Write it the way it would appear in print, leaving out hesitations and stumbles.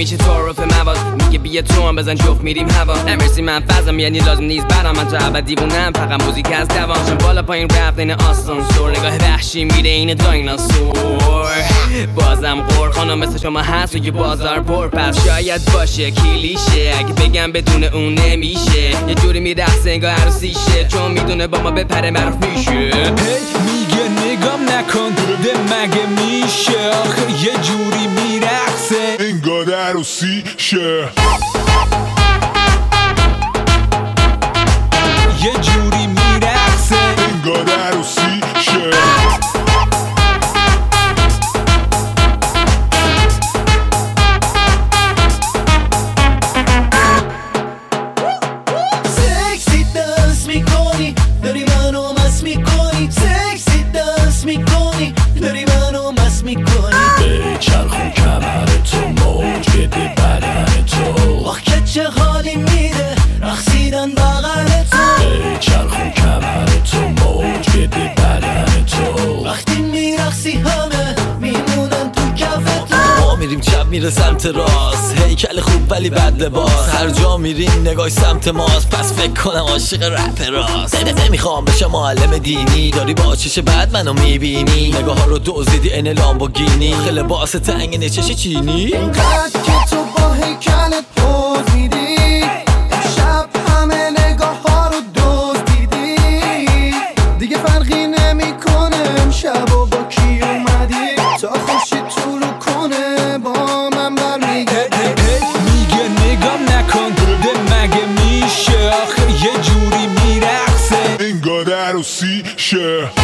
میشه تعارف مواد، میگه بیا تو هم بزن جفت میریم هوا. نمیرسی من فضم یعنی لازم نیست برام، من تا ابد دیوونم فقط موزیک از دوام. بالا پایین رفت این آسانسور، نگاه وحشی میره این دایناسور. بازم قور خانم مثل شما هست و یه بازار پر، پس شاید باشه کلیشه اگه بگم بدون اون نمیشه. یه جوری میرقصه انگار عروسیشه، چون میدونه با ما بپره معروف میشه. میگه نگام نکن ده مگه میشه، آخه یه جوری میرقصه انگار عروسیشه. یه جوری میرقصه انگار عروسیشه. سکسی دنس میکنی داری منو مست میکنی، سکسی دنس میکنی داری منو مست میکنی. به چرخون کمر تو موج بده بدن تو، آخ که چه حالی میده رقصیدن بغل تو. به چرخون کمر تو موج بده بدن تو، وقتی میرقصی همه میمونن تو کف تو. ما میریم چپ میره سمت راست، هیکل خوب ولی بد لباس، هر جا میریم نگاه سمت ماست، پس فکر کنم عاشق رپ راست. نمیخوام بشم معلم دینی، داری با چش بد منو میبینی، نگاه ها رو دزدیدی این لامبورگینی، خیلی لباس تنگ چش چینی. اینقدر که تو با هیکلت پوز میدی، شب همه نگاه ها رو دزدیدی، دیگه فرقی نمیکنه امشب و با کی اومدی، تا خورشید طولو کنه با من برمیگردی. میگه نگام نکن ده مگه میشه، آخه یه جوری میرقصه انگار عروسیشه.